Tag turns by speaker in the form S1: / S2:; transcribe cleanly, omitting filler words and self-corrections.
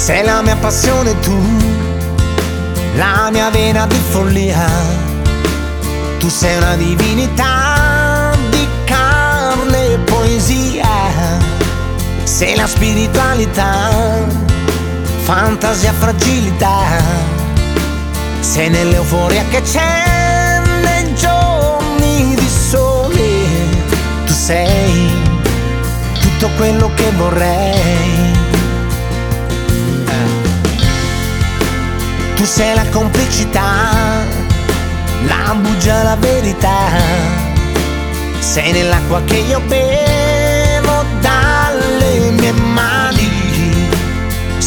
S1: Sei la mia passione tu, la mia vena di follia. Tu sei una divinità di carne e poesia. Sei la spiritualità, fantasia, fragilità. Sei nell'euforia che c'è nei giorni di sole. Tu sei tutto quello che vorrei. Tu sei la complicità, la bugia, la verità. Sei nell'acqua che io bevo